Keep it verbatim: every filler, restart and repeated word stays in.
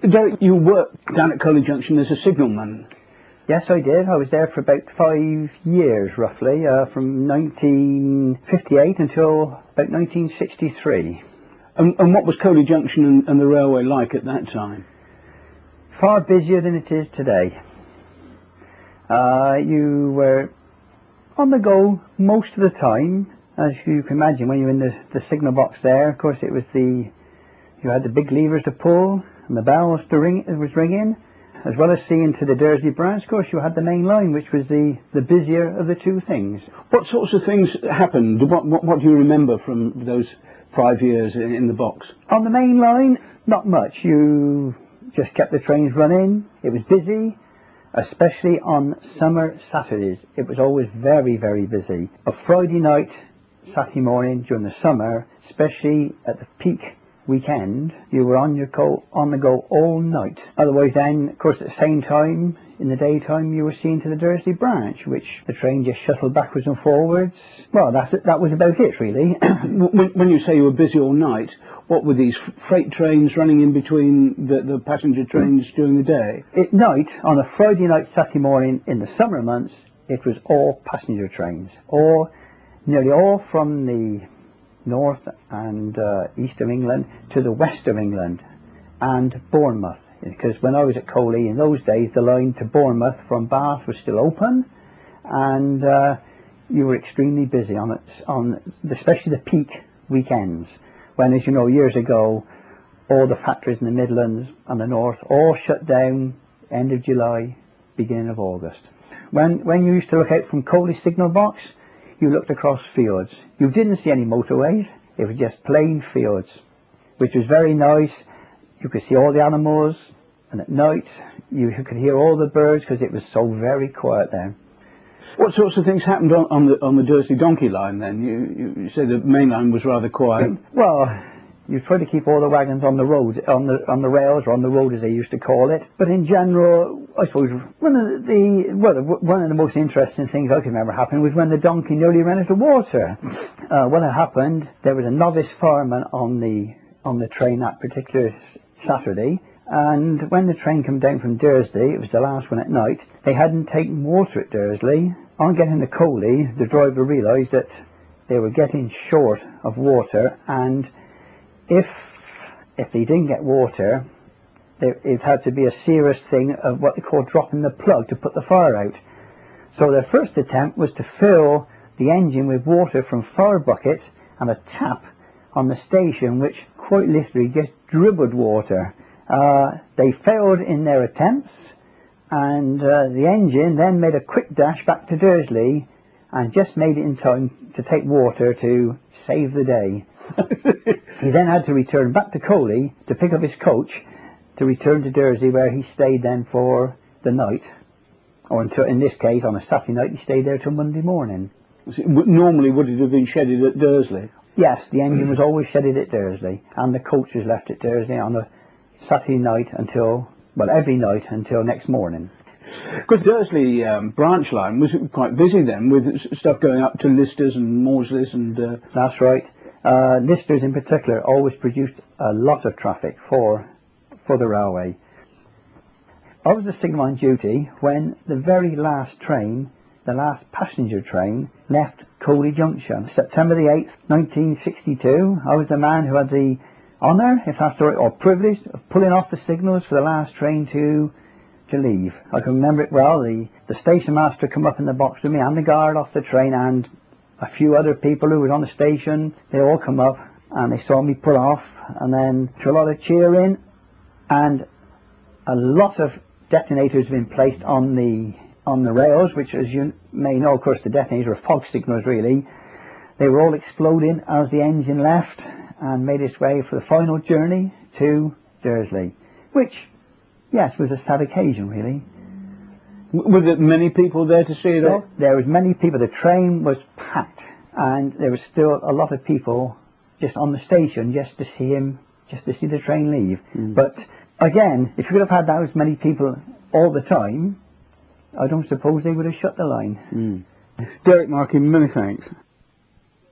Derek, you worked down at Coley Junction as a signalman. Yes, I did. I was there for about five years, roughly, uh, from nineteen fifty-eight until about nineteen sixty-three. And, and what was Coley Junction and, and the railway like at that time? Far busier than it is today. Uh, you were on the go most of the time, as you can imagine when you're in the, the signal box there. Of course, it was the you had the big levers to pull and the bells to ring. It was ringing. As well as seeing to the Dursley branch, of course, you had the main line, which was the, the busier of the two things. What sorts of things happened? What, what, what do you remember from those five years in, in the box? On the main line, not much. You just kept the trains running. It was busy, especially on summer Saturdays. It was always very, very busy. A Friday night, Saturday morning during the summer, especially at the peak weekend, you were on your go on the go all night. Otherwise then, of course, at the same time in the daytime you were seeing to the Dursley branch, which the train just shuttled backwards and forwards. Well, that's it, that was about it really. when, when you say you were busy all night, what were these freight trains running in between the, the passenger trains during the day? At night, on a Friday night, Saturday morning in the summer months, it was all passenger trains, all nearly all from the north and uh, east of England to the west of England and Bournemouth, because when I was at Coley in those days the line to Bournemouth from Bath was still open, and uh, you were extremely busy on it, on especially the peak weekends when, as you know, years ago all the factories in the Midlands and the north all shut down end of July, beginning of August. When, when you used to look out from Coley signal box, you looked across fields. You didn't see any motorways. It was just plain fields, which was very nice. You could see all the animals, and at night you could hear all the birds because it was so very quiet there. What sorts of things happened on, on the on the Dursley Donkey line then? You, you said the main line was rather quiet. Well, you try to keep all the wagons on the road, on the on the rails, or on the road as they used to call it. But in general, I suppose one of the well, one of the most interesting things I can remember happening was when the donkey nearly ran out of water. Uh, when it happened, there was a novice fireman on the on the train that particular Saturday, and when the train came down from Dursley, it was the last one at night. They hadn't taken water at Dursley. On getting to Coley, the driver realised that they were getting short of water, and If if they didn't get water, there, it had to be a serious thing of what they call dropping the plug to put the fire out. So their first attempt was to fill the engine with water from fire buckets and a tap on the station, which quite literally just dribbled water. Uh, they failed in their attempts, and uh, the engine then made a quick dash back to Dursley and just made it in time to take water to save the day. He then had to return back to Coley to pick up his coach to return to Dursley, where he stayed then for the night, or until, in this case on a Saturday night, he stayed there till Monday morning. Normally would it have been shedded at Dursley? Yes, the engine was always shedded at Dursley, and the coach was left at Dursley on a Saturday night until, well, every night until next morning. Because Dursley um, branch line was quite busy then, with stuff going up to Listers and Maudsleys and... Uh... That's right. Uh, Listers in particular always produced a lot of traffic for for the railway. I was a signalman on duty when the very last train, the last passenger train, left Coley Junction. September the eighth, nineteen sixty-two, I was the man who had the honour, if that's the right, or privilege, of pulling off the signals for the last train to to leave. I can remember it well. The, the station master come up in the box with me and the guard off the train, and a few other people who were on the station. They all come up and they saw me pull off, and then to a lot of cheering, and a lot of detonators have been placed on the on the rails, which, as you may know, of course, the detonators were fog signals really. They were all exploding as the engine left and made its way for the final journey to Dursley, which, yes, was a sad occasion really. Were there many people there to see it all? There was many people. The train was packed, and there was still a lot of people just on the station just to see him, just to see the train leave. Mm. But again, if you could have had those many people all the time, I don't suppose they would have shut the line. Mm. Derek Markey, many thanks.